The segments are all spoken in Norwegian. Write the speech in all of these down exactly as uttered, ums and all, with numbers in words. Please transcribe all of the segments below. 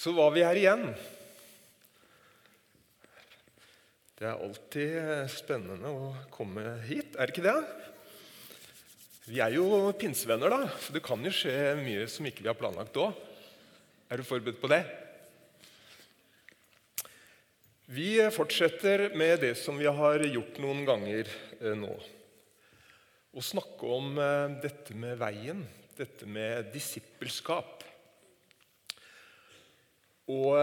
Så var vi her igjen. Det er alltid spennende å komme hit, er det ikke det? Vi er jo pinsevenner da, så det kan jo skje mye som ikke vi har planlagt da. Er du forberedt på det? Vi fortsetter med det som vi har gjort noen ganger nå. Å snakke om dette med veien, dette med disippelskap. Og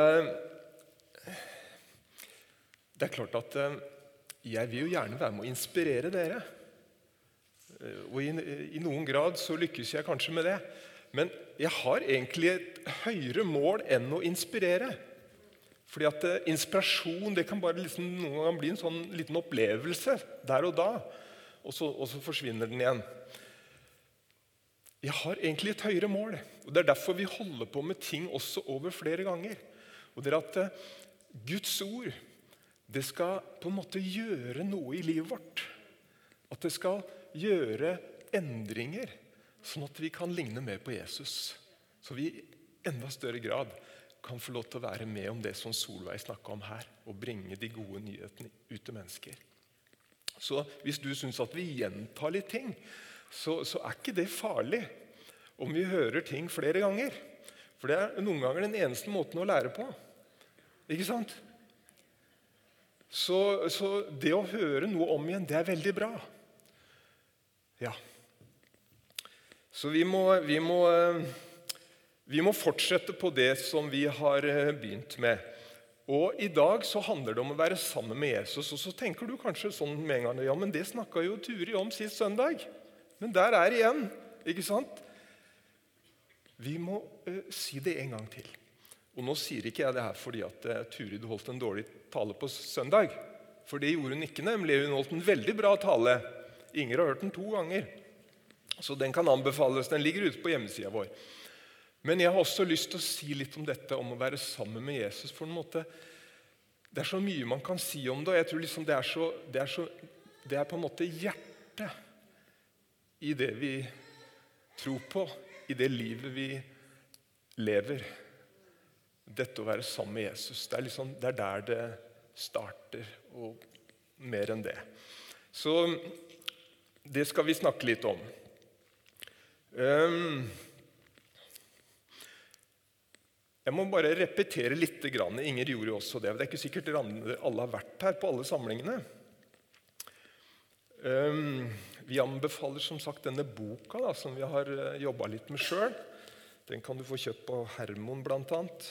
det er klart at jeg vil jo gjerne være med å inspirere dere. Og i, i noen grad så lykkes jeg kanskje med det. Men jeg har egentlig et høyere mål enn å inspirere. Fordi at inspirasjon, det kan bare liksom noen ganger bli en sånn liten opplevelse der og da. Og så, og så forsvinner den igjen. Jeg har egentlig et høyere mål. Og det er derfor vi holder på med ting også over flere ganger. Og det er at Guds ord, det skal på en måte gjøre noe i livet vårt. At det skal gjøre endringer, sånn at vi kan ligne mer på Jesus. Så vi i enda større grad kan få lov til å være med om det som Solveig snakket om her, og bringe de gode nyhetene ut til mennesker. Så hvis du synes at vi gjentar litt ting, så, så er ikke det farlig om vi hører ting flere ganger. For det er noen ganger den eneste måten å lære på. Ikke sant? Så, så det å høre noe om igjen, det er veldig bra. Ja. Så vi må, vi må, vi må fortsette på det som vi har begynt med. Og i dag så handler det om å være sammen med Jesus. Og så tenker du kanskje sånn med en gang, ja, men det snakket jo Turi om sist søndag. Men der er det igjen, ikke sant? Vi må uh, si det en gang til. Og nå sier ikke jeg det her fordi at uh, Turi holdt en dårlig tale på søndag. For det gjorde hun ikke, nemlig. Hun holdt en veldig bra tale. Inger har hørt den to ganger. Så den kan anbefales. Den ligger ute på hjemmesiden vår. Men jeg har også lyst til å si litt om dette, om å være sammen med Jesus. For en måte, det er så mye man kan si om det, og jeg tror liksom det er, så, det er, så, det er på en måte hjertet i det vi tror på, i det livet vi lever. Dette å være sammen med Jesus, det er, liksom, det er der det starter, og mer enn det. Så det skal vi snakke litt om. Um, Jeg må bare repetere litt. Inger gjorde jo også det. Det er ikke sikkert dere alle har vært her på alle samlingene. Um, vi anbefaler som sagt denne boka da, som vi har jobbet litt med selv. Den kan du få kjøpt på Hermon blant annet.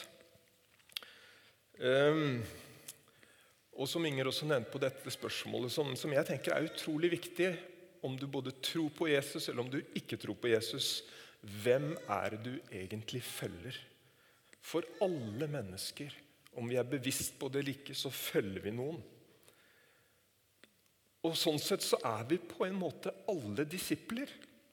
Um, og som Inger også nevnte på dette spørsmålet, som, som jeg tenker er utrolig viktig, om du både tror på Jesus eller om du ikke tror på Jesus, hvem er det du egentlig følger? For alle mennesker, om vi er bevisst på det eller ikke, så følger vi noen. Og sånn sett så er vi på en måte alle disipler.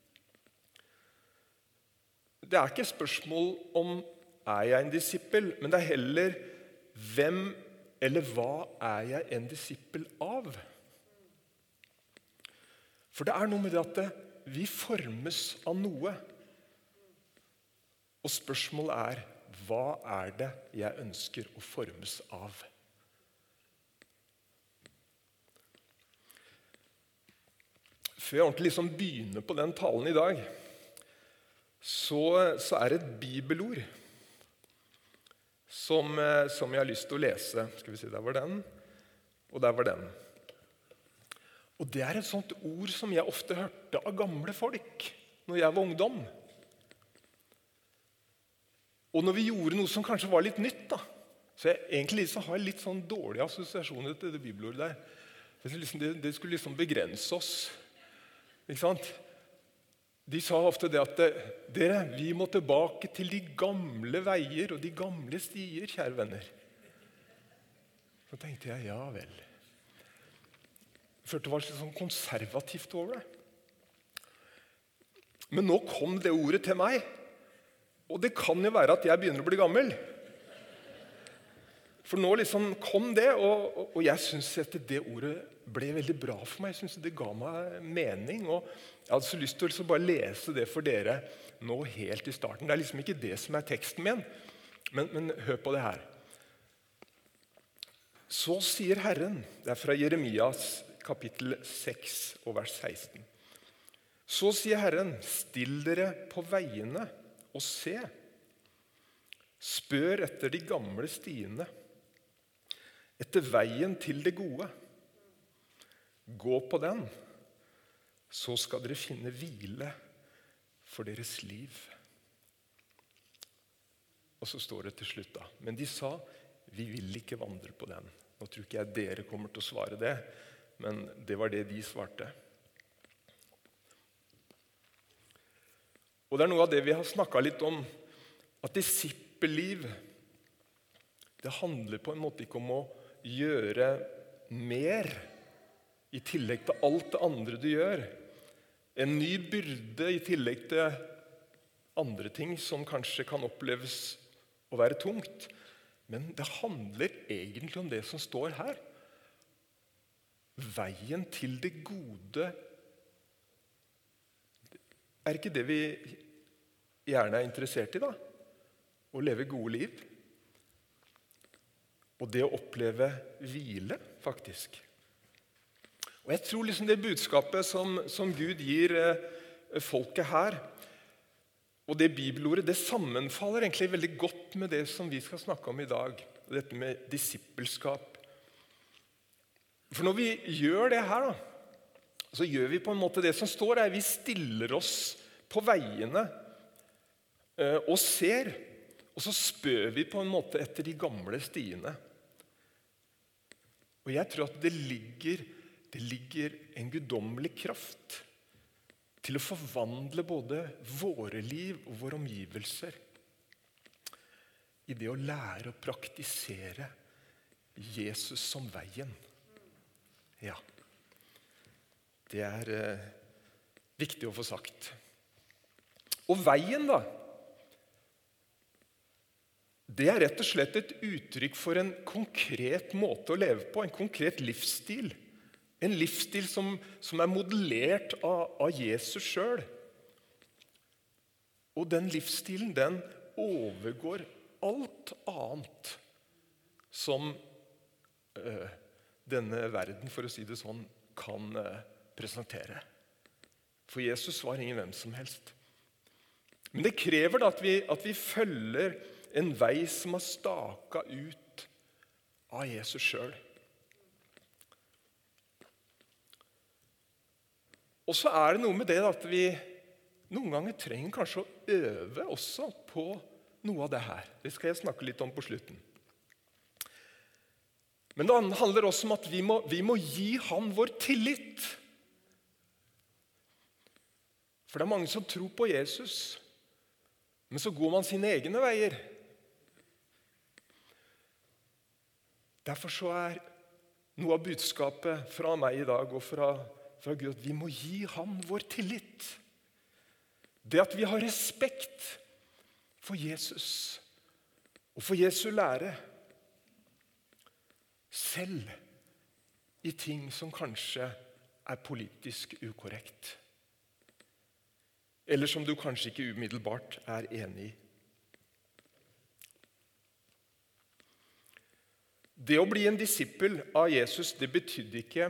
Det er ikke spørsmål om er jeg en disippel, men det er heller hvem eller hva er jeg en disippel av? For det er noe med det at vi formes av noe. Og spørsmålet er, hva er det jeg ønsker å formes av? Før jeg ordentlig liksom begynner på den talen i dag, så, så er det et bibelord som, som jeg har lyst til å lese. Skal vi se, der var den, og der var den. Og det er et sånt ord som jeg ofte hørte av gamle folk når jeg var ungdom. Og når vi gjorde noe som kanskje var litt nytt da, så jeg egentlig så har jeg litt sånn dårlige assosiasjoner til det bibelordet der. Det, liksom, det, det skulle liksom begrense oss. Ikke sant? De sa ofte det at dere, vi må tilbake til de gamle veier og de gamle stier, kjære venner. Så tenkte jeg, ja vel. Jeg følte det var litt sånn konservativt over det. Men nå kom det ordet til meg. Og det kan jo være at jeg begynner å bli gammel. For nå liksom kom det, og, og jeg synes at det ordet ble veldig bra for meg. Jeg synes det ga meg mening, og jeg hadde så lyst til å liksom bare lese det for dere nå helt i starten. Det er liksom ikke det som er teksten min, Men, men hør på det her. Så sier Herren, det er fra Jeremias kapittel seks og vers seksten. Så sier Herren, still dere på veiene og se. Spør etter de gamle stiene, etter veien til det gode. Gå på den, så skal dere finne hvile for deres liv. Og så står det til slutt da, men de sa, vi vil ikke vandre på den. Nå tror ikke jeg dere kommer til å svare det, men det var det de svarte. Og det er noe av det vi har snakket litt om, at disippelliv, det handler på en måte ikke om å gjøre mer i tillegg til alt det andre du gjør. En ny byrde i tillegg til andre ting som kanskje kan oppleves å være tungt. Men det handler egentlig om det som står her. Veien til det gode. Er ikke det vi gjerne er interessert i da? Å leve gode liv. Og det å oppleve hvile, faktisk. Og jeg tror liksom det budskapet som, som Gud gir eh, folket her, og det bibelordet, det sammenfaller egentlig veldig godt med det som vi skal snakke om i dag. Dette med disippelskap. For når vi gjør det her, da, så gjør vi på en måte det som står her. Vi stiller oss på veiene eh, og ser, og så spør vi på en måte etter de gamle stiene. Og jeg tror at det ligger, det ligger en guddommelig kraft til å forvandle både våre liv og våre omgivelser i det å lære å praktisere Jesus som veien. Ja, det er eh, viktig å få sagt. Og veien da, det er rett og slett et uttrykk for en konkret måte å leve på, en konkret livsstil. En livsstil som, som er modellert av, av Jesus selv. Og den livsstilen, den overgår alt annet som øh, denne verden, for å si det sånn, kan øh, presentere. For Jesus var ingen hvem som helst. Men det krever da at vi, at vi følger en vei som er staket ut av Jesus selv. Og så er det noe med det at vi noen ganger trenger kanskje å øve også på noe av det her. Det skal jeg snakke litt om på slutten. Men det handler også om at vi må, vi må gi han vår tillit. For det er mange som tror på Jesus, men så går man sine egne veier. Derfor så er noe av budskapet fra meg i dag og fra, fra Gud at vi må gi ham vår tillit. Det at vi har respekt for Jesus og for Jesu lære, selv i ting som kanskje er politisk ukorrekt. Eller som du kanskje ikke umiddelbart er enig i. Det å bli en disippel av Jesus, det betydde ikke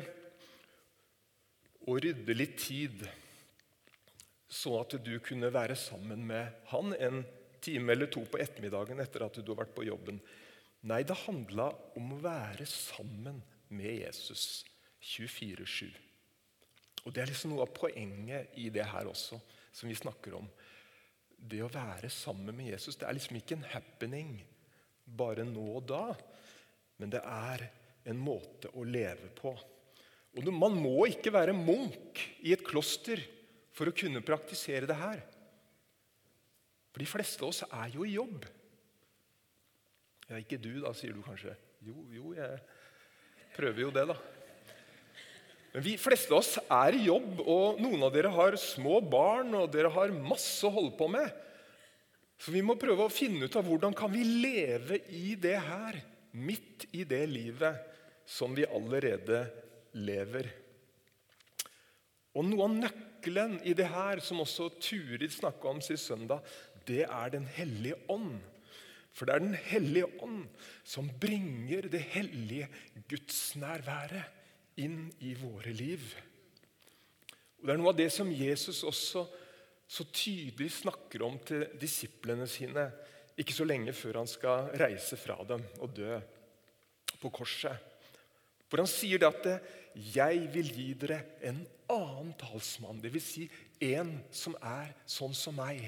å rydde litt tid, så at du kunne være sammen med han en time eller to på ettermiddagen etter at du har vært på jobben. Nei, det handlet om å være sammen med Jesus tjuefire sju. Og det er liksom noe av poenget i det her også, som vi snakker om. Det å være sammen med Jesus, det er liksom ikke en happening bare nå og da, men det er en måte å leve på. Og man må ikke være munk i et kloster for å kunne praktisere det her. For de fleste av oss er jo i jobb. Ja, ikke du da, sier du kanskje. Jo, jo, jeg prøver jo det da. Men vi fleste av oss er i jobb, og noen av dere har små barn, og dere har masse å holde på med. Så vi må prøve å finne ut av hvordan kan vi leve i det her, midt i det livet som vi allerede lever. Og noe av nøkkelen i det her, som også Turid snakket om sist søndag, det er den hellige ånd. For det er Den hellige ånd som bringer det hellige gudsnærværet inn i våre liv. Og det er noe av det som Jesus også så tydelig snakker om til disiplene sine, ikke så lenge før han skal reise fra dem og dø på korset. For han sier det at «Jeg vil gi dere en annen talsmann», det vil si en som er sånn som meg,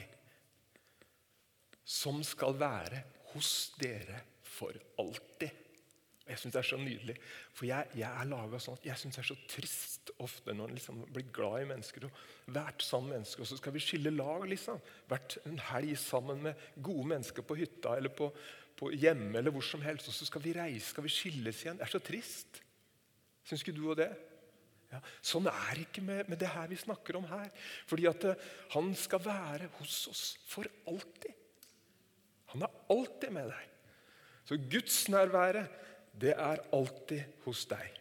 som skal være hos dere for alltid. Jeg synes det er så nydelig, for jeg, jeg er laget sånn, jeg synes det er så trist ofte når man liksom blir glad i mennesker og vært sammen med mennesker, og så skal vi skille lag liksom. Vært en helg sammen med gode mennesker på hytta eller på, på hjemme eller hvor som helst, og så skal vi reise, skal vi skilles igjen. Det er så trist. Synes ikke du og det? Ja, sånn er det ikke med, med det her vi snakker om her. Fordi at uh, han skal være hos oss for alltid. Han er alltid med deg. Så Guds nærvære, det er alltid hos deg.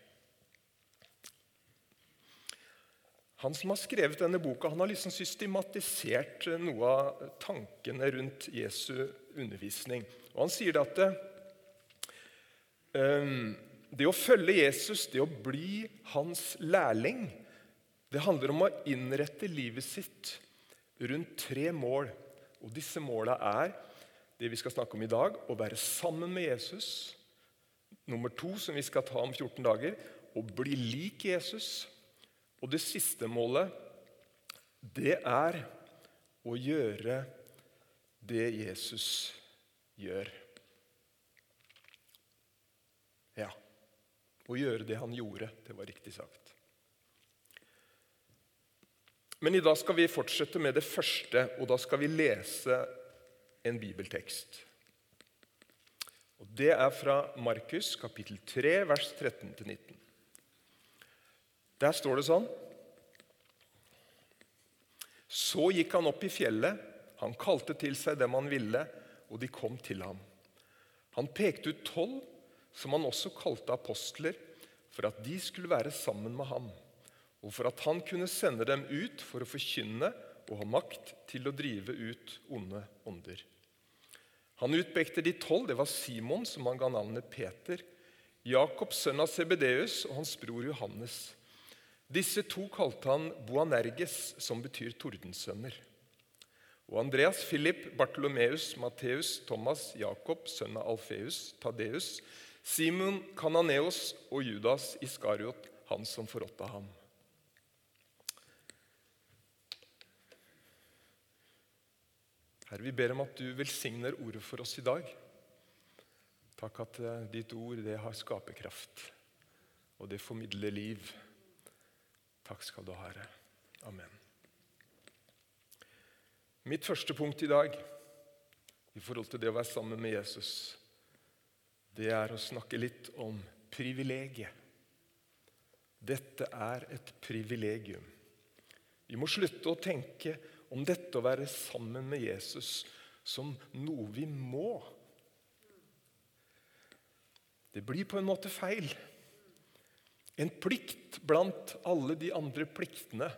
Han som har skrevet denne boka, han har liksom systematisert noe av tankene rundt Jesu undervisning. Og han sier det at um, det å følge Jesus, det å bli hans lærling, det handler om å innrette livet sitt rundt tre mål. Og disse målene er det vi skal snakke om i dag, å være sammen med Jesus. Nummer to, som vi skal ta om fjorten dager, å bli lik Jesus. Og det siste målet, det er å gjøre det Jesus gjør. Ja, å gjøre det han gjorde, det var riktig sagt. Men i dag skal vi fortsette med det første, og da skal vi lese en bibeltekst. Og det er fra Markus kapittel tre, vers tretten til nitten. Der står det sånn: Så gikk han opp i fjellet, han kalte til seg dem han ville, og de kom til ham. Han pekte ut tolv, som han også kalte apostler, for at de skulle være sammen med ham, og for at han kunne sende dem ut for å forkynne og ha makt til å drive ut onde ånder. Han utpekte de tolv, det var Simon, som han ga navnet Peter, Jakob, sønn av Zebedeus, og hans bror Johannes. Disse to kalte han Boanerges, som betyr tordensønner. Og Andreas, Philip, Bartolomeus, Matteus, Thomas, Jakob, sønn av Alfeus, Tadeus, Simon, Kananeos og Judas Iskariot, han som forrådte ham. Herre, vi ber om at du velsigner ordet for oss i dag. Takk at ditt ord, det har skaperkraft, og det formidler liv. Takk skal du ha, Herre. Amen. Mitt første punkt i dag, i forhold til det å være sammen med Jesus, det er å snakke litt om privilegiet. Dette er et privilegium. Vi må slutte å tenke om dette å være sammen med Jesus som noe vi må. Det blir på en måte feil. En plikt blant alle de andre pliktene.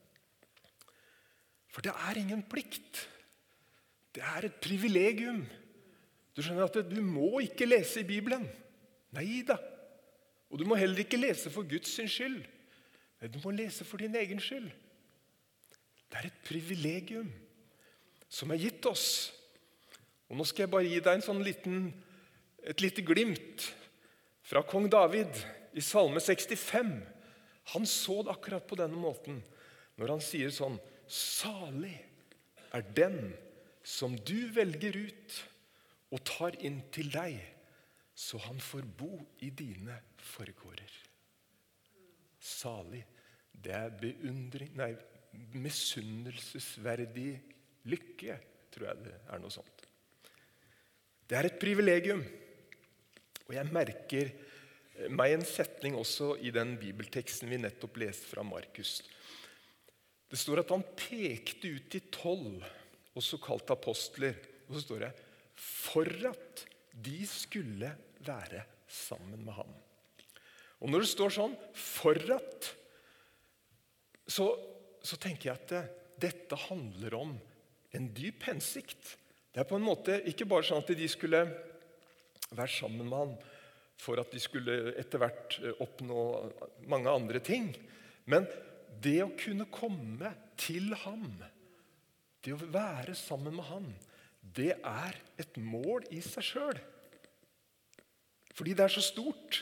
For det er ingen plikt. Det er et privilegium. Du skjønner at du må ikke lese i Bibelen. Neida. Og du må heller ikke lese for Guds sin skyld. Du må lese for din egen skyld. Det er et privilegium som er gitt oss. Og nå skal jeg bare gi deg en sånn liten, et lite glimt fra kong David i Salme sekstifem. Han så det akkurat på denne måten når han sier sånn: Salig er den som du velger ut og tar inn til deg, så han får bo i dine forgårder. Salig, det er beundring, nei, misunnelsesverdig lykke, tror jeg det er noe sånt. Det er et privilegium, og jeg merker meg en setning også i den bibelteksten vi nettopp leste fra Markus. Det står at han pekte ut de tolv, også kalt apostler, og så står det, for at de skulle være sammen med ham. Og når det står sånn, for at, så, så tenker jeg at det, dette handler om en dyp hensikt. Det Det er på en måte ikke bare sånn at de skulle være sammen med han for at de skulle etter hvert oppnå mange andre ting. Men det å kunne komme til ham, det å være sammen med ham, det er et mål i seg selv. Fordi det er så stort.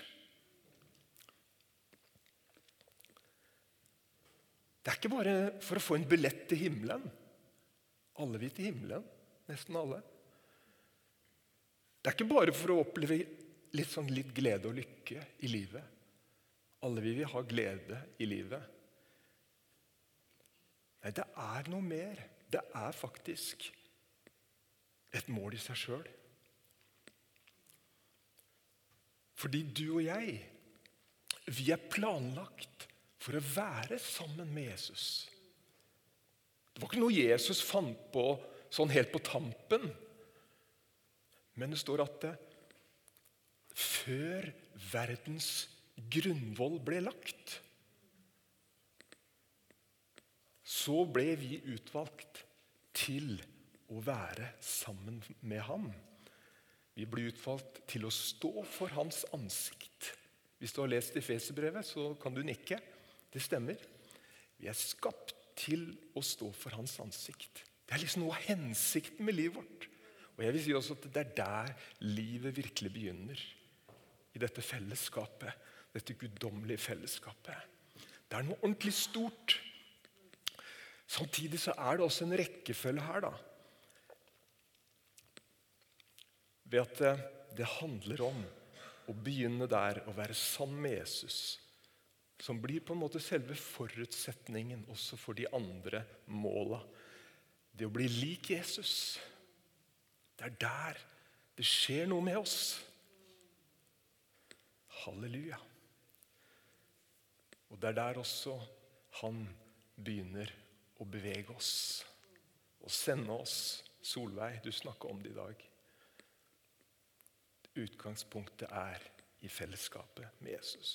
Det er ikke bare for å få en billett til himmelen. Alle vil til himmelen, nesten alle. Det er ikke bare for å oppleve litt, sånn, litt glede og lykke i livet. Alle vil ha glede i livet. Nei, det er noe mer. Det er faktisk et mål i seg selv. Fordi du og jeg, vi er planlagt for å være sammen med Jesus. Det var ikke noe Jesus fant på sånn helt på tampen. Men det står at det, før verdens grunnvoll ble lagt, så ble vi utvalgt til å være sammen med ham. Vi ble utvalgt til å stå for hans ansikt. Hvis du har lest Efeserbrevet, så kan du nikke. Det stemmer. Vi er skapt til å stå for hans ansikt. Det er liksom noe av hensikten med livet vårt. Og jeg vil si også at det er der livet virkelig begynner. I dette fellesskapet, dette guddommelige fellesskapet. Det er noe ordentlig stort. Samtidig så er det også en rekkefølge her da. Ved at det, det handler om å begynne der og være sammen med Jesus, som blir på en måte selve forutsetningen også for de andre målene. Det å bli lik Jesus, det er der det skjer noe med oss. Halleluja. Og det er der også han begynner å bevege oss og sende oss. Solveig, du snakket om det i dag. Utgangspunktet er i fellesskapet med Jesus.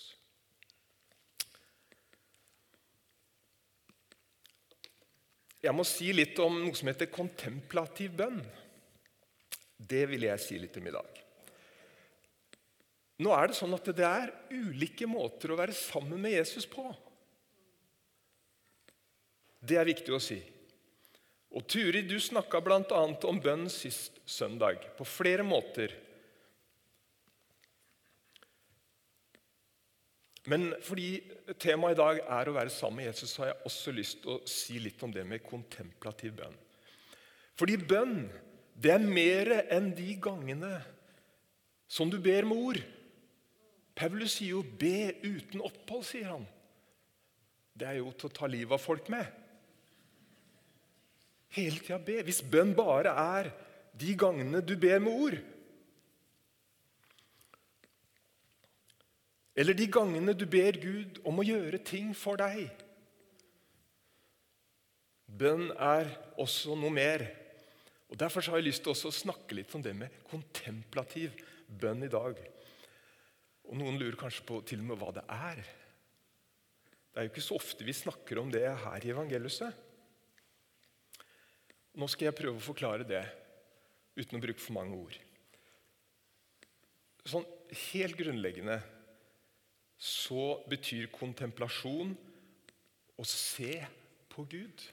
Jeg må si litt om noe som heter kontemplativ bønn. Det vil jeg si litt om i dag. Nå er det sånn at det er ulike måter å være sammen med Jesus på. Det er viktig å si. Og Turi, du snakket blant annet om bønn sist søndag, på flere måter. Men fordi temaet i dag er å være sammen med Jesus, så har jeg også lyst til å si litt om det med kontemplativ bønn. Fordi bønn, det er mer enn de gangene som du ber med ord. Paulus sier jo, be uten opphold, sier han. Det er jo til å ta livet av folk med. Hele tiden be. Hvis bønn bare er de gangene du ber med ord, eller de gangene du ber Gud om å gjøre ting for deg. Bønn er også noe mer. Og derfor har jeg lyst til også å snakke litt om det med kontemplativ bønn i dag. Og noen lurer kanskje på til og med hva det er. Det er jo ikke så ofte vi snakker om det her i evangeliet. Nå skal jeg prøve å forklare det uten å bruke for mange ord. Sånn helt grunnleggende så betyr kontemplasjon å se på Gud.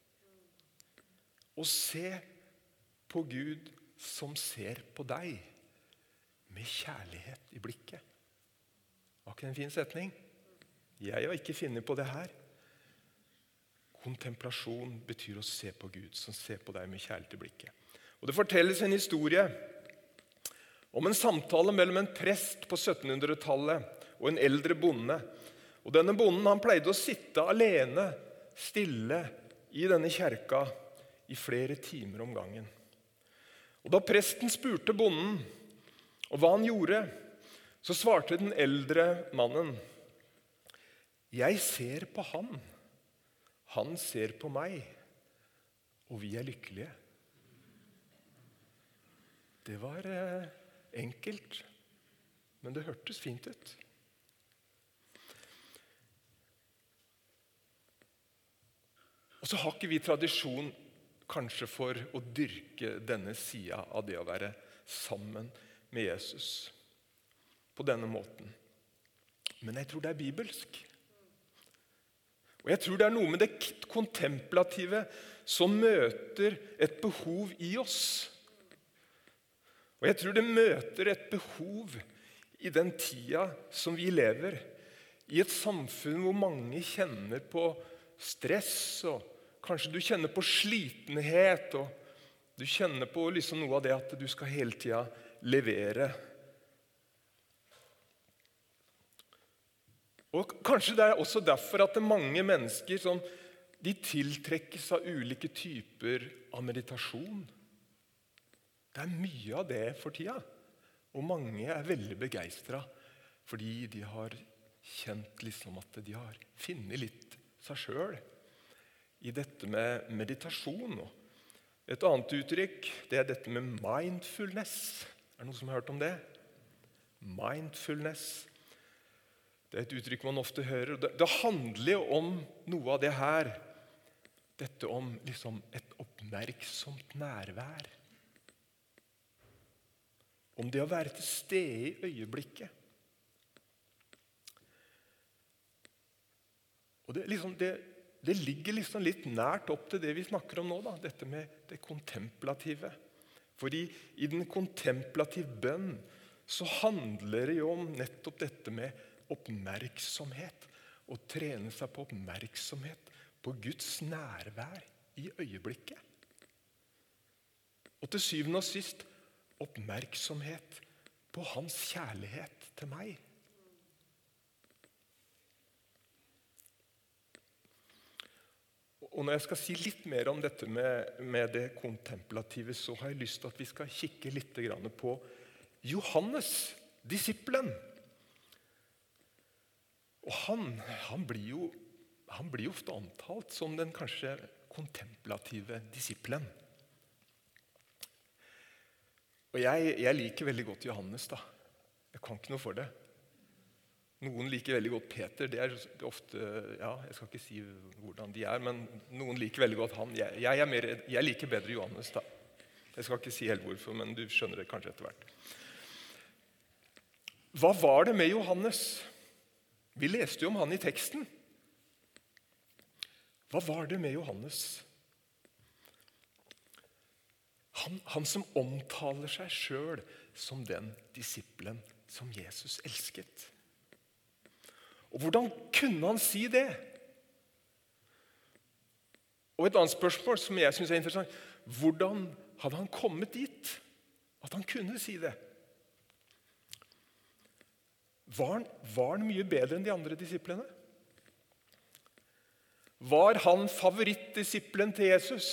Å se på Gud som ser på deg med kjærlighet i blikket. Var ikke det en fin setning? Jeg har ikke funnet på det her. Kontemplasjon betyr å se på Gud som ser på deg med kjærlighet i blikket. Og det fortelles en historie om en samtale mellom en prest på syttenhundretallet og en eldre bonde. Og denne bonden han pleide å sitte alene, stille i denne kjerka i flere timer om gangen. Og da presten spurte bonden og hva han gjorde, så svarte den eldre mannen, jeg ser på han, han ser på meg, og vi er lykkelige. Det var eh, enkelt, men det hørtes fint ut. Og så har ikke vi tradisjon kanskje for å dyrke denne sida av det å være sammen med Jesus på denne måten. Men jeg tror det er bibelsk. Og jeg tror det er noe med det kontemplative som møter et behov i oss. Og jeg tror det møter et behov i den tida som vi lever, i et samfunn hvor mange kjenner på stress, og kanskje du kjenner på slitenhet, og du kjenner på liksom noe av det at du skal hele tida levere. Og kanskje det er også derfor at det er mange mennesker som de tiltrekkes av ulike typer av meditasjon. Det er mye av det for tida, og mange er veldig begeistret fordi de har kjent liksom at de har funnet litt seg selv i dette med meditasjon. Et annet uttrykk, det er dette med mindfulness. Er det noen som har hørt om det? Mindfulness. Det er et uttrykk man ofte hører. Det, det handler jo om noe av det her. Dette om liksom et oppmerksomt nærvær. Om det å være til stede i øyeblikket. Og det, liksom, det, det ligger liksom litt nært opp til det vi snakker om nå, da, dette med det kontemplative. Fordi i den kontemplative bønn så handler det jo om nettopp dette med oppmerksomhet. Å trene seg på oppmerksomhet på Guds nærvær i øyeblikket. Og til syvende og sist oppmerksomhet på hans kjærlighet til meg. Og når jeg skal si litt mer om dette med, med det kontemplative, så har jeg lyst til at vi skal kikke litt grann på Johannes, disippelen. Og han, han, blir jo, han blir jo ofte omtalt som den kanskje kontemplative disippelen. Og jeg, jeg liker veldig godt Johannes, da. Jeg kan ikke noe for det. Noen liker veldig godt Peter. Det er ofte, ja, jeg skal ikke si hvordan de er, men noen liker veldig godt han. Jeg, jeg, er mer, jeg liker bedre Johannes, da. Jeg skal ikke si helt hvorfor, men du skjønner det kanskje etter hvert. Hva var det med Johannes? Vi leste jo om han i teksten. Hva var det med Johannes? Han, han som omtaler seg selv som den disippelen som Jesus elsket. Og hvordan kunne han si det? Og et annet spørsmål som jeg synes er interessant. Hvordan hadde han kommet dit? At han kunne si det? Var han, var han mye bedre enn de andre disiplene? Var han favorittdisippelen til Jesus?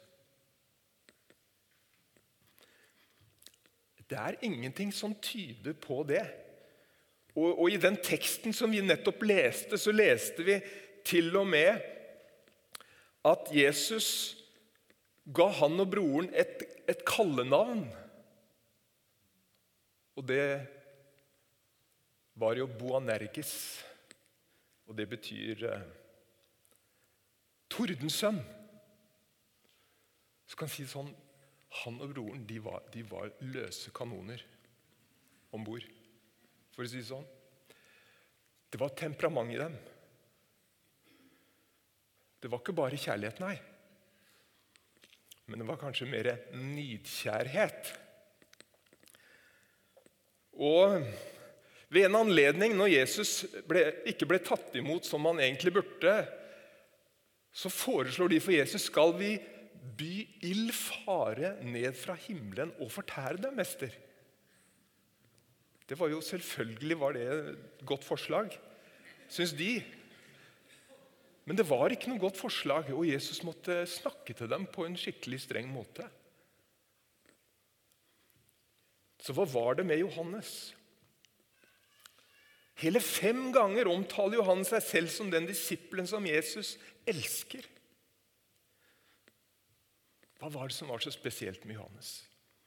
Det er ingenting som tyder på det. Og, og i den teksten som vi nettopp leste, så leste vi til og med at Jesus ga han og broren et, et kallenavn. Og det var jo Boanerges. Og det betyr eh, tordensønn. Så kan jeg si sånn, han og broren, de var, de var løse kanoner ombord. For å si det sånn. Det var temperament i dem. Det var ikke bare kjærlighet, nei. Men det var kanskje mer nidkjærhet. Og ved en anledning, når Jesus ble, ikke ble tatt imot som han egentlig burde, så foreslår de for Jesus, skal vi by ild fare ned fra himmelen og fortære dem, mester? Det var jo selvfølgelig var det et godt forslag, synes de. Men det var ikke noe godt forslag, og Jesus måtte snakke til dem på en skikkelig streng måte. Så hva var det med Johannes? Hele fem ganger omtaler Johannes seg selv som den disippelen som Jesus elsker. Hva var det som var så spesielt med Johannes?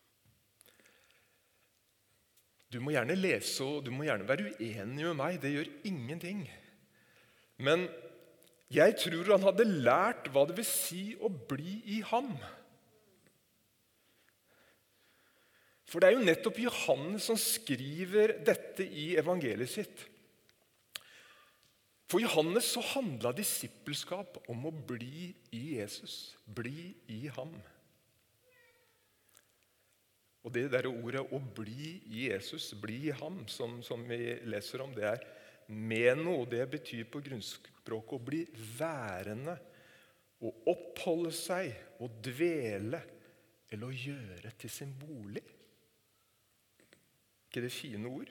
Du må gjerne lese, og du må gjerne være uenig med meg. Det gjør ingenting. Men Jeg tror han hadde lært hva det vil si å bli i ham. For det er jo nettopp Johannes som skriver dette i evangeliet sitt. For Johannes så handlet disippelskap om å bli i Jesus, bli i ham. Og det der ordet å bli i Jesus, bli i ham, som, som vi leser om, det er meno. Det betyr på grunnspråket å bli værende, å oppholde seg, å dvele, eller å gjøre til sin bolig. Ikke det fine ord?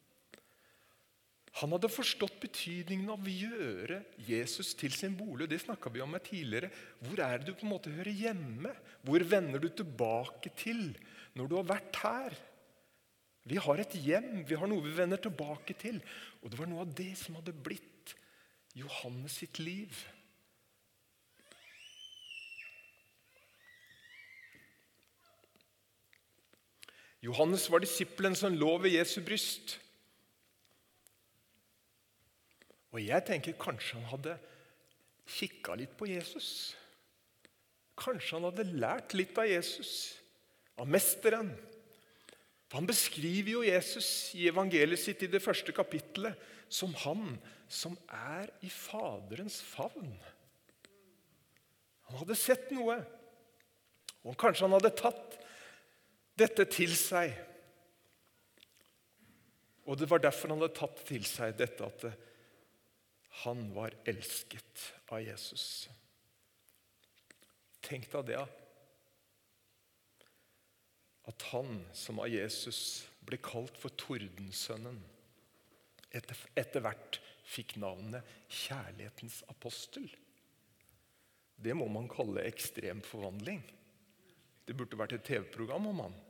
Han hadde forstått betydningen av å gjøre Jesus til sin bolig. Det snakket vi om her tidligere. Hvor er det du på en måte hører hjemme? Hvor vender du tilbake til når du har vært her? Vi har et hjem, vi har noe vi vender tilbake til. Og det var noe av det som hadde blitt Johannes sitt liv. Johannes var disippelen som lå ved Jesu bryst. Og jeg tenker kanskje han hadde kikket litt på Jesus. Kanskje han hadde lært litt av Jesus, av mesteren. For han beskriver jo Jesus i evangeliet sitt i det første kapittelet som han som er i Faderens favn. Han hadde sett noe, og kanskje han hadde tatt dette til seg. Og det var derfor han hadde tatt til seg dette at han var elsket av Jesus. Tenk deg det, at han som av Jesus ble kalt for Tordensønnen, etter, etter hvert fikk navnet kjærlighetens apostel. Det må man kalle ekstrem forvandling. Det burde vært et T V-program om han.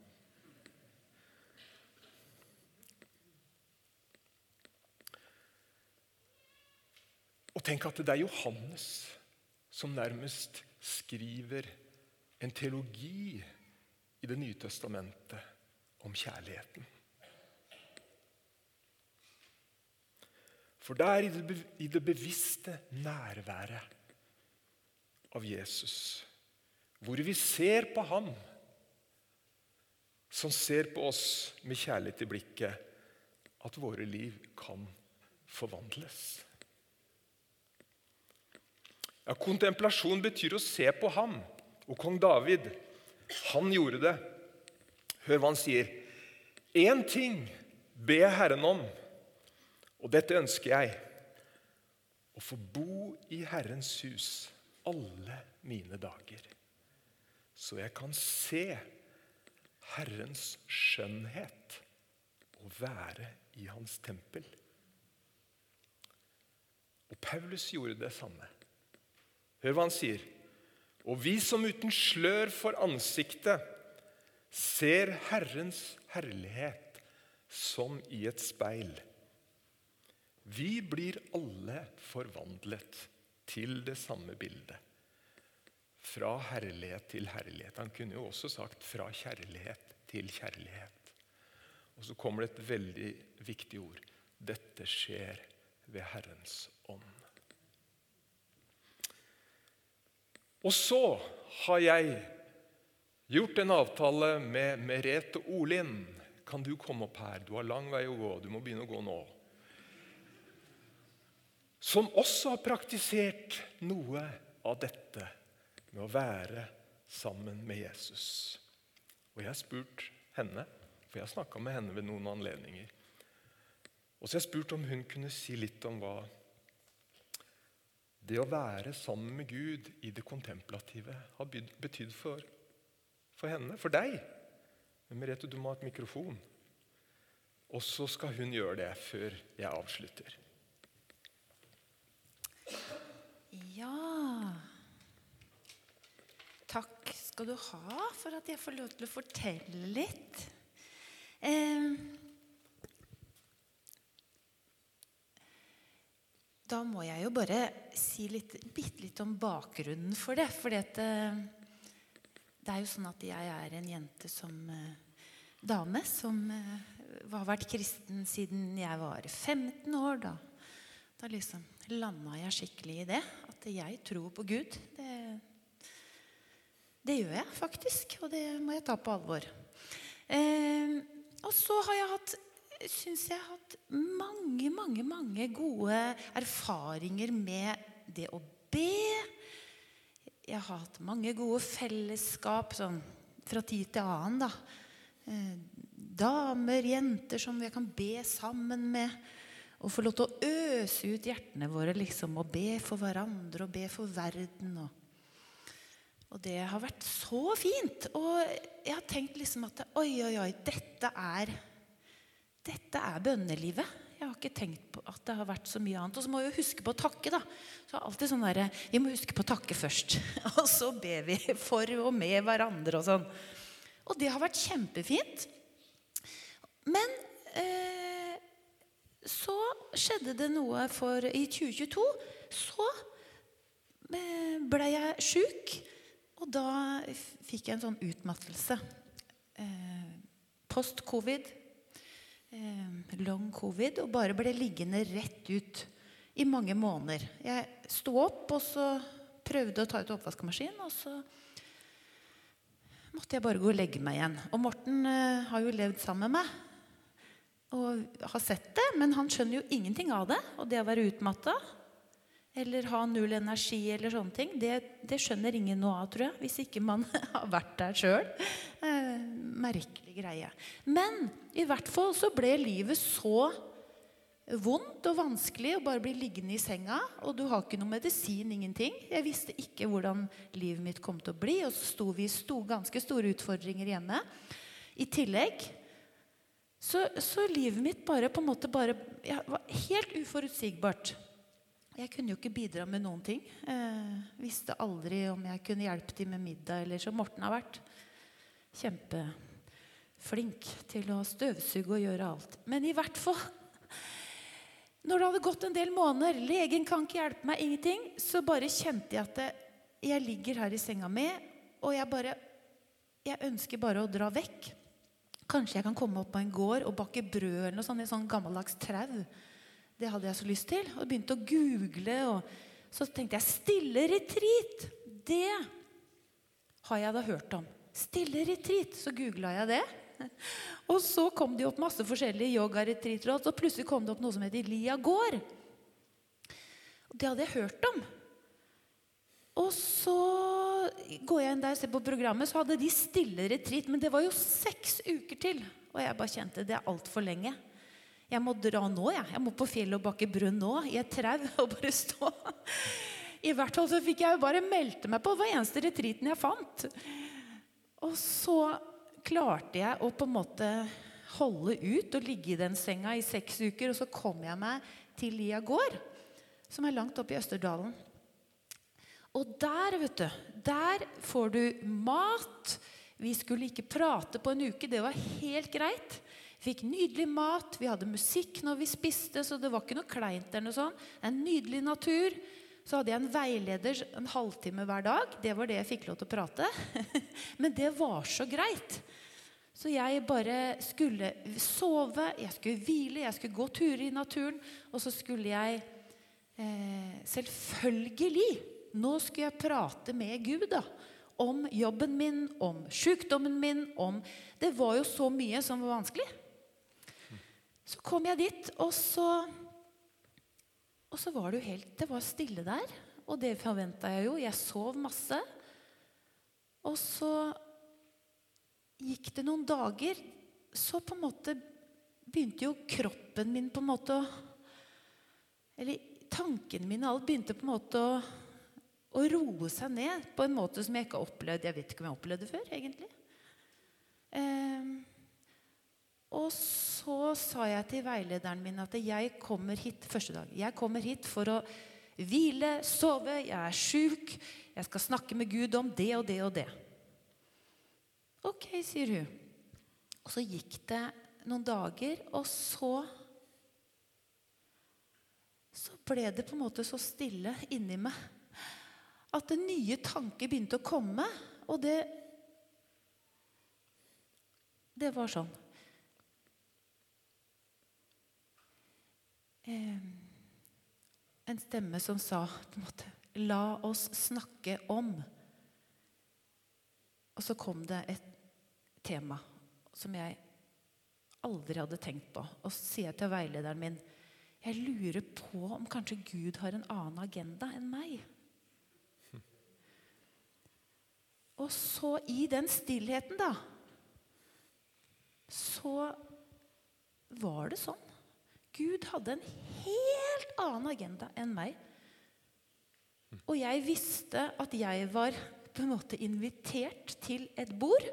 Og tenk at det er Johannes som nærmest skriver en teologi i Det nye testamentet om kjærligheten. For der i det, i det bevisste nærværet av Jesus, hvor vi ser på ham, som ser på oss med kjærlighet i blikket, at våre liv kan forvandles. Ja, kontemplasjon betyr å se på ham, og kong David, han gjorde det. Hør hva han sier. En ting ber jeg Herren om, og dette ønsker jeg, å få bo i Herrens hus alle mine dager, så jeg kan se Herrens skjønnhet og være i hans tempel. Og Paulus gjorde det samme. Hør hva han sier. Og vi som uten slør for ansiktet ser Herrens herlighet som i et speil. Vi blir alle forvandlet til det samme bildet. Fra herlighet til herlighet. Han kunne jo også sagt fra kjærlighet til kjærlighet. Og så kommer det et veldig viktig ord. Dette skjer ved Herrens ånd. Og så har jeg gjort en avtale med Merete Olin. Kan du komme opp her? Du har lang vei å gå. Du må begynne å gå nå. Som også har praktisert noe av dette med å være sammen med Jesus. Og jeg har spurt henne, for jeg har snakket med henne ved noen anledninger. Og så har jeg spurt om hun kunne si litt om hva det å være sammen med Gud i det kontemplative har betydd for, for henne, for deg. Men Merete, du må ha et mikrofon. Og så skal hun gjøre det før jeg avslutter. Ja, takk skal du ha for at jeg får lov til å fortelle litt. Eh, da må jeg jo bare si litt, bitte litt om bakgrunnen for det. For det, det er jo sånn at jeg er en jente som eh, dame som eh, har vært kristen siden jeg var femten år. Da, da liksom landet jeg skikkelig i det. At at jeg tror på Gud. Det, det gjør jeg faktisk, og det må jeg ta på alvor. Eh, og så har jeg hatt, synes jeg har hatt mange, mange, mange gode erfaringer med det å be. Jeg har hatt mange gode fellesskap sånn, fra tid til annen. Da. Eh, damer, jenter som jeg kan be sammen med. Og få lov til å øse ut hjertene våre liksom, og be for hverandre og be for verden. Og, og det har vært så fint. Og jeg har tenkt liksom at oi, oi, oi, dette er, dette er bønnelivet. Jeg har ikke tenkt på at det har vært så mye annet. Og så må vi jo huske på å takke da. Så alltid sånn der, vi må huske på å takke først. Og så ber vi for og med hverandre og sånn. Og det har vært kjempefint. Men eh, så skjedde det noe for i tjue tjueto. Så eh, ble jeg syk. Og da fikk jeg en sånn utmattelse. Eh, Post-covid. Long covid, og bare ble liggende rett ut i mange måneder. Jeg stod opp, og så prøvde å ta ut oppvaskmaskin, og så måtte jeg bare gå og legge meg igjen. Og Morten uh, har jo levd sammen med meg, og har sett det, men han skjønner jo ingenting av det. Og det å være utmattet, eller ha null energi, eller sånne ting, det, det skjønner ingen noe av, tror jeg, hvis ikke man har vært der selv. Eh, merkelig greie. Men i hvert fall så ble livet så vondt og vanskelig å bare bli liggende i senga, og du har ikke noe medisin, ingenting. Jeg visste ikke hvordan livet mitt kom til å bli, og så sto vi i sto, ganske store utfordringer hjemme. I tillegg, så, så livet mitt bare på en måte bare, ja, var helt uforutsigbart. Jeg kunne jo ikke bidra med noen ting. Eh, visste aldri om jeg kunne hjelpe til med middag, eller så Morten har vært kjempeflink til å støvsuge og gjøre alt. Men i hvert fall, når det hadde gått en del måneder, legen kan ikke hjelpe meg, ingenting, så bare kjente jeg at det, jeg ligger her i senga med, og jeg bare, jeg ønsker bare å dra vekk. Kanskje jeg kan komme opp på en gård og bakke brød eller noe sånt, i sånn gammeldags trau. Det hadde jeg så lyst til, og begynte å google, og så tenkte jeg, stille retreat, det har jeg da hørt om. Stille retreat, så googlet jeg det. Og så kom det opp masse forskjellige yoga-retreater, og plutselig kom det opp noe som heter Lia Gård. Og det hadde jeg hørt om. Og så går jeg inn der og ser på programmet, så hadde de stille retreat, men det var jo seks uker til, og jeg bare kjente, det er alt for lenge. Jeg må dra nå, jeg. Jeg må på fjellet og bakke brød nå, i et trau, og bare stå. I hvert fall så fikk jeg jo bare meldte meg på hver eneste retreaten jeg fant. Og så klarte jeg å på en måte holde ut og ligge i den senga i seks uker, og så kom jeg meg til Lia Gård, som er langt oppe i Østerdalen. Og der, vet du, der får du mat. Vi skulle ikke prate på en uke, det var helt greit. Fikk nydelig mat, vi hadde musikk når vi spiste, så det var ikke noe kleint eller noe sånt. En nydelig natur. Så hadde jeg en veileder en halvtime hver dag. Det var det jeg fikk lov til å prate. Men det var så greit. Så jeg bare skulle sove, jeg skulle hvile, jeg skulle gå turer i naturen, og så skulle jeg eh, selvfølgelig, nå skulle jeg prate med Gud da, om jobben min, om sykdommen min, om, det var jo så mye som var vanskelig. Så kom jeg dit, og så, og så var det jo helt, det var stille der, og det forventet jeg jo, jeg sov masse, og så gikk det noen dager, så på en måte begynte jo kroppen min på en måte å, eller tankene mine, alt begynte på en måte å, å roe seg ned, på en måte som jeg ikke har opplevd, jeg vet ikke om jeg opplevde det før, egentlig. Eh, Og så sa jeg til veilederen min at jeg kommer hit første dag. Jeg kommer hit for å hvile, sove, jeg er syk, jeg skal snakke med Gud om det og det og det. Ok, sier hun. Og så gikk det noen dager, og så, så ble det på en måte så stille inni meg, at det nye tanker begynte å komme, og det, det var sånn. En stemme som sa på en måte, La oss snakke om. Og så kom det et tema som jeg aldri hadde tenkt på. Og så sier jeg til veilederen min, jeg lurer på om kanskje Gud har en annen agenda enn meg. Og så i den stillheten da, så var det sånn. Gud hadde en helt annen agenda enn meg. Og jeg visste at jeg var på en måte invitert til et bord.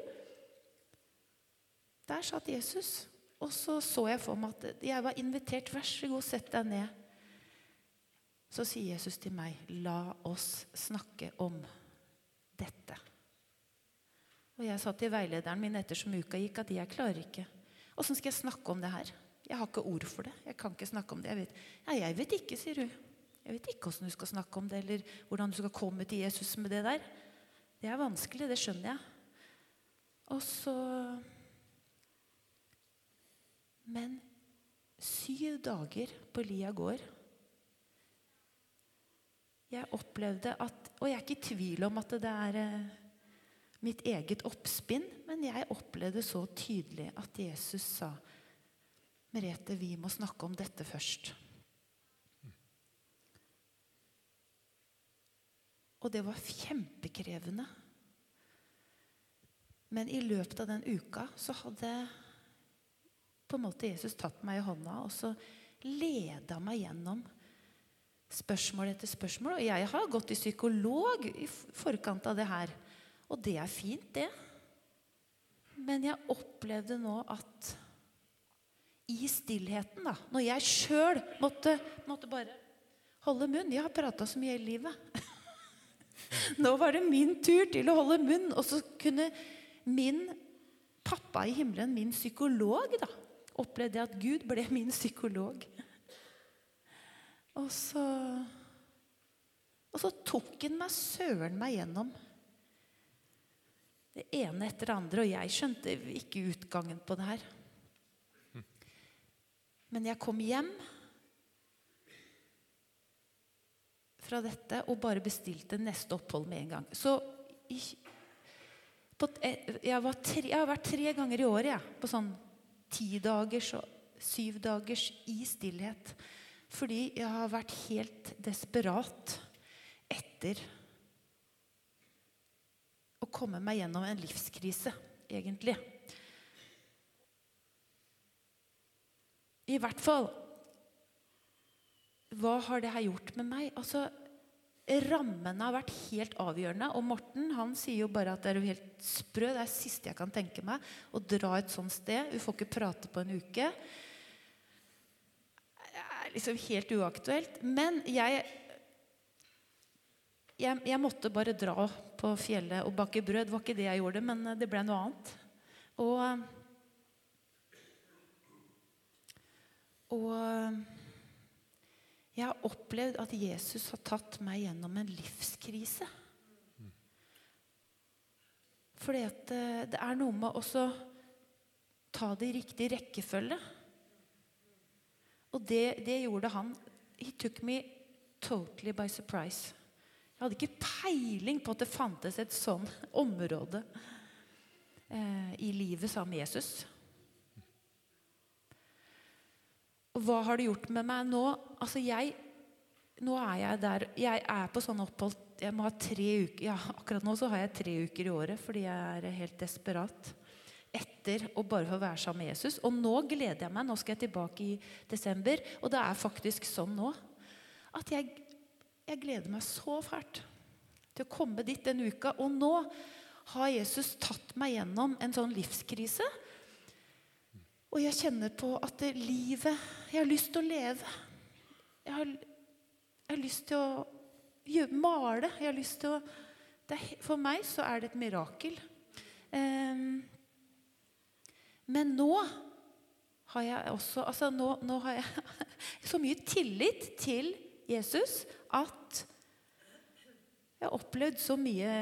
Der satt Jesus. Og så så jeg for meg at jeg var invitert. Vær så god, sett deg ned. Så sier Jesus til meg, la oss snakke om dette. Og jeg sa til veilederen min etter som uka gikk at jeg klarer ikke. Hvordan skal jeg snakke om det her? Jeg har ikke ord for det. Jeg kan ikke snakke om det. Jeg vet, ja, jeg vet ikke, sier du. Jeg vet ikke hvordan du skal snakke om det, eller hvordan du skal komme til Jesus med det der. Det er vanskelig, det skjønner jeg. Og så... Men syv dager på Lia gård, jeg opplevde at, og jeg er ikke i tvil om at det er eh, mitt eget oppspinn, men jeg opplevde så tydelig at Jesus sa, Merete, vi må snakke om dette først. Og det var kjempekrevende. Men i løpet av den uka så hadde på en måte Jesus tatt meg i hånda, og så ledet meg gjennom spørsmål etter spørsmål. Og jeg har gått til psykolog i forkant av det her. Og det er fint, det. Men jeg opplevde nå at i stillheten, da, når jeg selv måtte, måtte bare holde munn. Jeg har pratet så mye i livet. Nå var det min tur til å holde munn, og så kunne min pappa i himmelen, min psykolog, da, opplevde jeg at Gud ble min psykolog. Og så, og så tok han meg søren meg gjennom det ene etter det andre, og jeg skjønte ikke utgangen på det her. Men jeg kom hjem fra dette og bare bestilte neste opphold med en gang. Så på, jeg, var tre, jeg har vært tre ganger i året, jeg, på sånn ti dagers og syv dagers i stillhet. Fordi jeg har vært helt desperat etter å komme meg gjennom en livskrise, egentlig. I hvert fall, hva har det her gjort med meg? Altså, rammene har vært helt avgjørende, og Morten, han sier jo bare at det er jo helt sprø, det er det siste jeg kan tenke meg, å dra et sånt sted, vi får ikke prate på en uke. Det er liksom helt uaktuelt, men jeg, jeg, jeg måtte bare dra på fjellet og bake brød, det var ikke det jeg gjorde, men det ble noe annet. Og, og jeg har opplevd at Jesus har tatt meg gjennom en livskrise. Fordi at det er noe med også ta det i riktig rekkefølge. Og det, det gjorde han. He took me totally by surprise. Jeg hadde ikke peiling på at det fantes et sånn område eh, i livet sammen med Jesus. Og hva har det gjort med meg nå? Altså jeg, nå er jeg der, jeg er på sånn opphold, jeg må ha tre uker, ja, akkurat nå så har jeg tre uker i året, fordi jeg er helt desperat etter å bare få være sammen med Jesus. Og nå gleder jeg meg, nå skal jeg tilbake i desember, og det er faktisk sånn nå, at jeg, jeg gleder meg så fælt til å komme dit den uka, og nå har Jesus tatt meg gjennom en sånn livskrise, og jeg kjenner på at det livet, jeg har lyst til å leve. Jeg har, jeg har lyst til å gjøre, male. Jeg har lyst til å, det, for meg så er det et mirakel. Um, men nå har jeg også, altså nå, nå har jeg så mye tillit til Jesus at jeg har opplevd så mye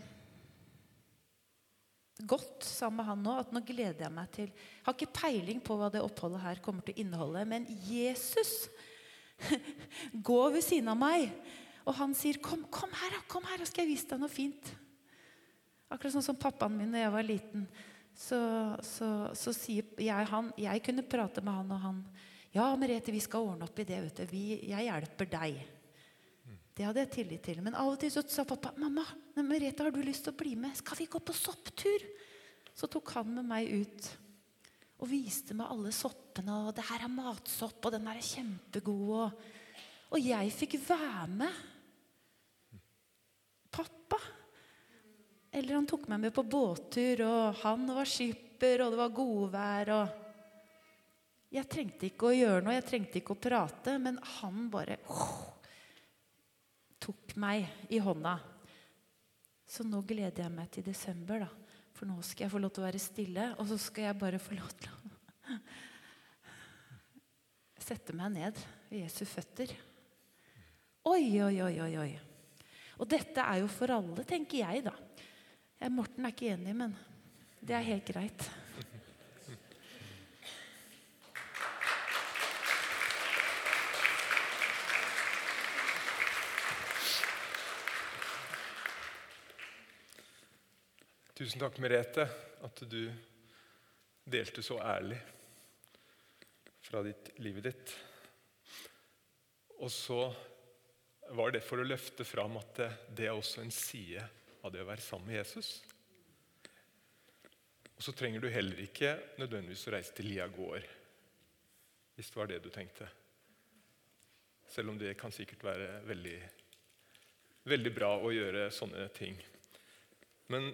godt sammen med han nå, at nå gleder jeg meg til. Jeg har ikke peiling på hva det oppholdet her kommer til å inneholde, men Jesus går ved siden av meg, Og han sier, kom, kom her, da, kom her, da skal jeg vise deg noe fint. Akkurat sånn som pappaen min når jeg var liten. Så, så, så sier jeg han, jeg kunne prate med han, og han, ja, Merete, vi skal ordne opp i det, vet du. Vi, jeg hjelper deg. Det hadde jeg tillit til. Men av og til så sa pappa, mamma, Merete, har du lyst til å bli med? Skal vi gå på sopptur? Så tok han med meg ut og viste meg alle soppene, og det her er matsopp, og den her er kjempegod, og, og jeg fikk være med. Pappa. Eller han tok meg med på båttur, og han var skipper, og det var godvær, og jeg trengte ikke å gjøre noe, jeg trengte ikke å prate, men han bare oh, tok meg i hånda. Så nå gleder jeg meg til desember, da. For nå skal jeg få lov til å være stille, og så skal jeg bare få lov til å sette meg ned ved Jesu føtter. Oi, oi, oi, oi, oi. Og dette er jo for alle, tenker jeg da. Morten er ikke enig, men det er helt greit. Tusen takk, Merete, at du delte så ærlig fra ditt, livet ditt. Og så var det for å løfte fram at det, det er også en side av det å være sammen med Jesus. Og så trenger du heller ikke nødvendigvis å reise til Lia gård, hvis det var det du tenkte. Selv om det kan sikkert være veldig, veldig bra å gjøre sånne ting. Men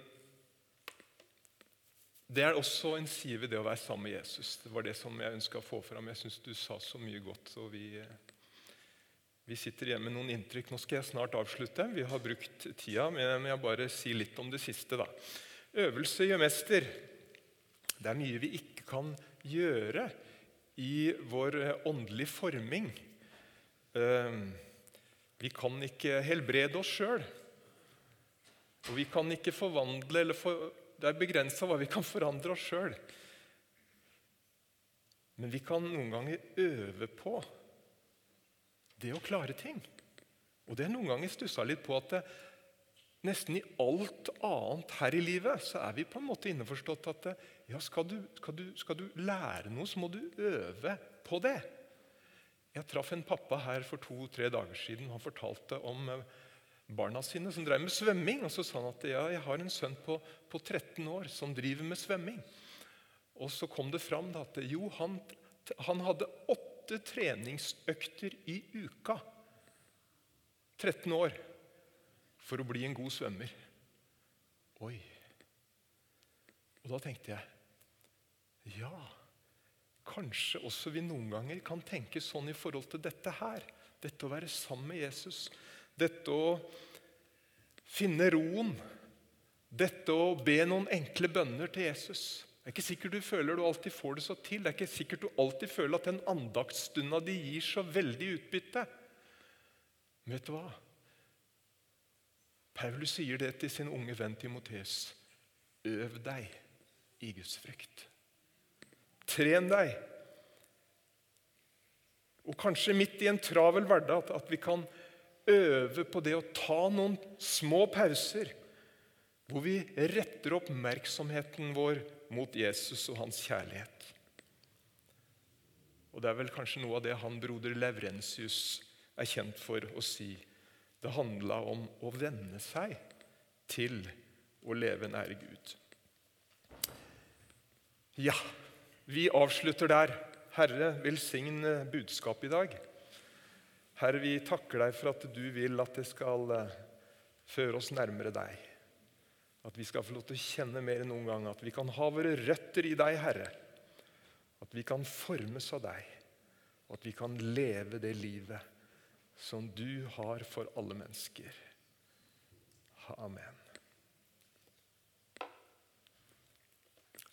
det er også en side ved det å være sammen med Jesus. Det var det som jeg ønsket å få fram. Jeg synes du sa så mye godt, og vi, vi sitter hjemme med noen inntrykk. Nå skal jeg snart avslutte. Vi har brukt tida, men jeg bare si litt om det siste da. Øvelse gjør mester. Det er mye vi ikke kan gjøre i vår åndelige forming. Vi kan ikke helbrede oss selv. Og vi kan ikke forvandle eller for Det er begrenset hva vi kan forandre oss selv. Men vi kan noen ganger øve på det å klare ting. Og det er noen ganger stusset litt på at det, nesten i alt annet her i livet, så er vi på en måte innforstått at ja, skal, du, skal, du, skal du lære noe, så må du øve på det. Jeg traff en pappa her for to-tre dager siden. Han fortalte om barna sine som drev med svømming, og så sa han at ja, jeg har en sønn på, på tretten år som driver med svømming. Og så kom det fram da, at jo, han, han hadde åtte treningsøkter i uka, tretten år, for å bli en god svømmer. Oi. Og da tenkte jeg, ja, kanskje også vi noen ganger kan tenke sånn i forhold til dette her, dette å være sammen med Jesus, dette å finne roen, dette å be noen enkle bønner til Jesus. Det er ikke sikkert du føler du alltid får det så til. Det er ikke sikkert du alltid føler at den andaktsstunda de gir så veldig utbytte. Men vet du hva? Paulus sier det til sin unge venn Timotheus. Øv deg i Guds frykt. Tren deg. Og kanskje midt i en travel hverdag at, at vi kan øve på det å ta noen små pauser hvor vi retter oppmerksomheten vår mot Jesus og hans kjærlighet. Og det er vel kanskje noe av det han broder Laurentius er kjent for å si. Det handlet om å vende seg til å leve nær Gud. Ja, vi avslutter der. Herre, velsign budskapet i dag. Herre, vi takker deg for at du vil at det skal føre oss nærmere deg. At vi skal få lov til å kjenne mer enn noen gang. At vi kan ha våre røtter i deg, Herre. At vi kan formes av deg. Og at vi kan leve det livet som du har for alle mennesker. Amen.